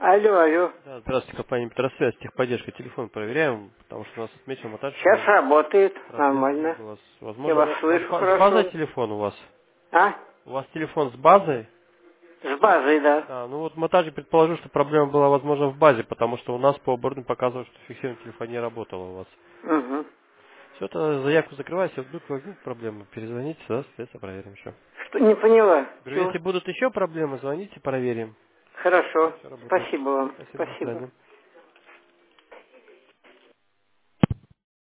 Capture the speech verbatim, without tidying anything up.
Алло, алло. Да, здравствуйте, компания Петросвязь, техподдержка, телефон проверяем, потому что у нас отмечен мотор, что Сейчас работает проблем не нормально. было. С- Я Возможно, вас у вас слышу ба- с базой хорошо. телефон у вас? А? У вас телефон с базой? С базой, да. А, ну вот Мотажи предположил, что проблема была, возможно, в базе, потому что у нас по оборудованию показывало, что фиксированный телефон не работал у вас. Угу. Все это, заявку закрывайте, если вдруг возникнут проблемы, перезвоните, сюда, соответственно, проверим еще. Что, не поняла? Говорю, Чего? если будут еще проблемы, звоните, проверим. Хорошо. Все работает. Спасибо вам. Спасибо, до Спасибо. свидания.